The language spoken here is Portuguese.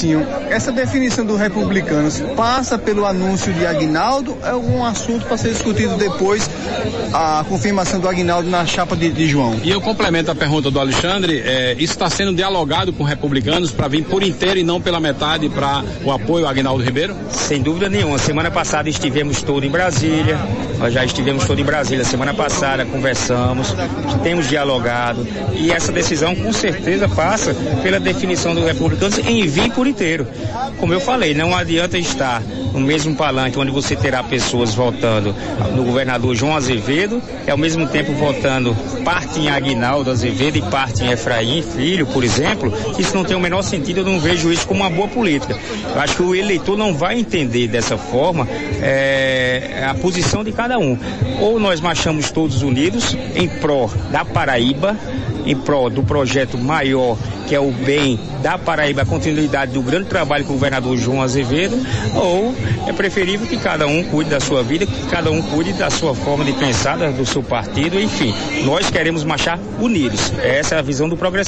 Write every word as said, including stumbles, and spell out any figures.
Marcinho, essa definição do Republicanos passa pelo anúncio de Aguinaldo, é algum assunto para ser discutido depois, a confirmação do Aguinaldo na chapa de, de João? E eu complemento a pergunta do Alexandre, é, isso está sendo dialogado com Republicanos para vir por inteiro e não pela metade para o apoio a Aguinaldo Ribeiro? Sem dúvida nenhuma. Semana passada estivemos todos em Brasília, nós já estivemos todos em Brasília semana passada, conversamos, temos dialogado e essa decisão com certeza passa pela definição dos Republicanos em vir por inteiro. Como eu falei, não adianta estar no mesmo palanque onde você terá pessoas votando no governador João Azevedo e ao mesmo tempo votando parte em Aguinaldo Azevedo e parte em Efraim Filho, por exemplo. Isso não tem o menor sentido, eu não vejo isso como uma boa política. Eu acho que o eleitor não vai entender dessa forma é, a posição de cada um. Ou nós marchamos todos unidos em pró da Paraíba, em pró do projeto maior, que é o bem da Paraíba, a continuidade do grande trabalho com o governador João Azevedo, ou é preferível que cada um cuide da sua vida, que cada um cuide da sua forma de pensar, do seu partido, enfim. Nós queremos marchar unidos. Essa é a visão do progressismo.